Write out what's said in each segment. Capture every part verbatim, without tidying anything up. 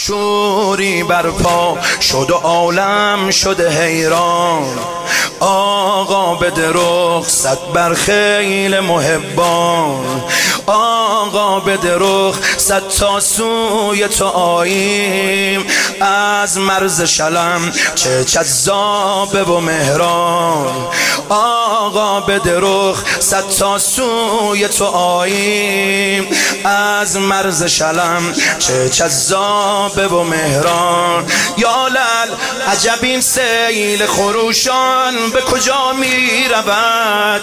شوری برپا شد و عالم شده حیران. آقا بده رخصت بر خیل محبان، آقا بده رخصت تا سوی تو آییم. از مرز شلم چه جذابه و مهران، آقا بده رخصت تا سوی تو آییم. از مرز شلم چه جذابه و مهران. یا لل عجب این سیل خروشان به کجا می رود،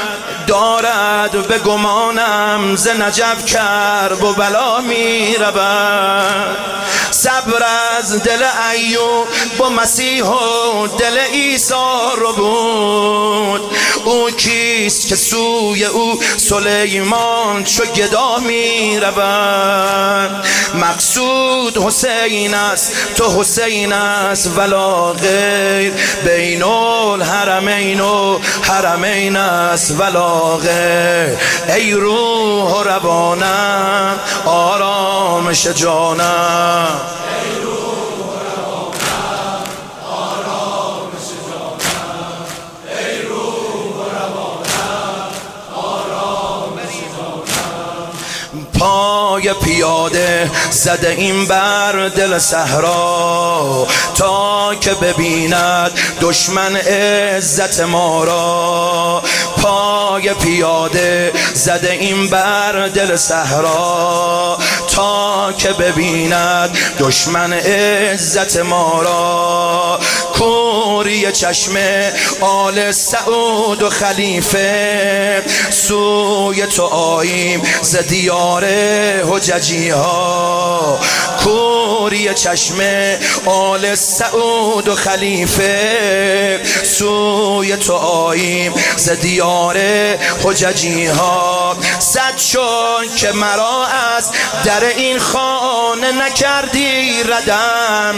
دارد به گمانم ز نجف کرب و بلا می رود. صبر از دل ایوب با مسیح و دل عیسی رو بود. او کیست که سوی او سلیمان چو گدا می رود. مقصود حسین است تو حسین است ولا غیر، بین الحرمین و حرمین است ولا غیر. ای روح و روانم آرامش جانم، ای روح و روانم آرامش جانم، ای روح و روانم آرامش جانم. پای پیاده زده این بر دل صحرا، تا که ببیند دشمن عزت ما را. پای پیاده زده این بر دل صحرا، تا که ببیند دشمن عزت ما را. کوری چشم آل سعود و خلیفه، سوی تو آییم ز دیار حججی ها. کوری چشم آل سعود و خلیفه، سوی تو آییم ز دیار حججی ها. صد شکر که مرا از در این خانه نکردی ردم،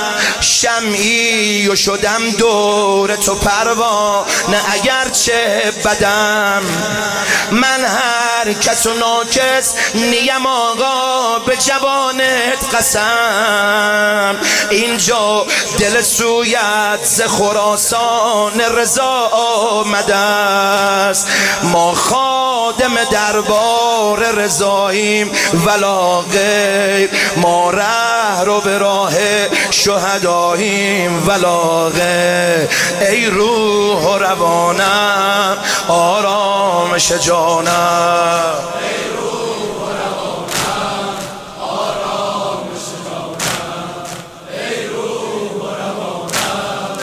شمعی و شدم دور تو پروانه اگرچه بدم. من هر کس و ناکس نیم آقا به جوانت قسم، اینجا دل سویت ز خراسان رضا آمده است. ما خادم دربار رضاییم ولا غیر، ما ره رو به راه شهداییم ولا غیر. ای روح و روانم آرامش جانم، ای روح و روانم آرامش جانم، ای روح و روانم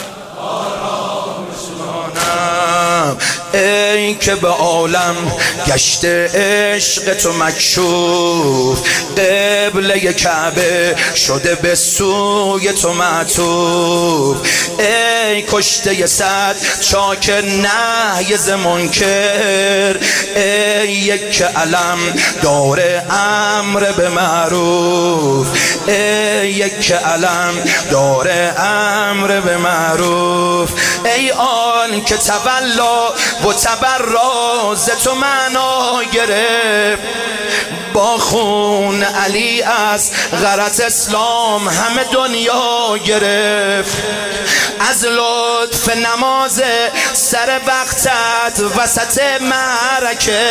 آرامش جانم. ای که به عالم گشته عشق تو مکشوف، قبله کعبه شده به سوی تو معطوف. ای کشته صد چاک نهی ز منکر، ای یک علم داره امر به معروف، ای یک علم داره امر به معروف. ای آن که تولا و تبرا ز تو معنا گرفت، با خون علی از غرض اسلام همه دنیا گرفت. از لطف نماز سر وقتت وسط معرکه،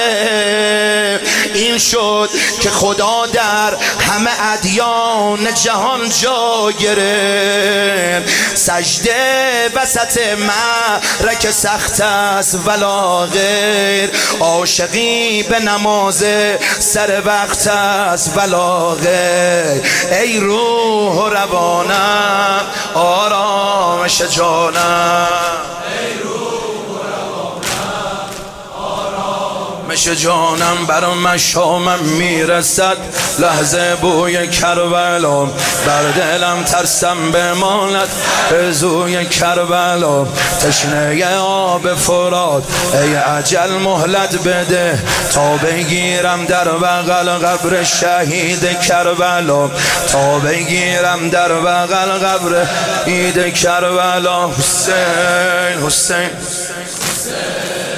این شد که خدا در همه ادیان جهان جا گرفت. سجده وسط معرکه سخت است ولا غیر، عاشقی به نماز سر وقت است ولا غیر. ای روح و روانم آرامش جانم، ای روح و روانم آرامش جانم. برام مشامم میرسد لحظه بوی کربلا، بر دلم ترسم بماند زوی کربلا. تشنه آب فرات ای اجل مهلت بده، تا بگیرم در بغل قبر شهید کربلا، تا بگیرم در بغل قبر شهید کربلا. حسین حسین حسین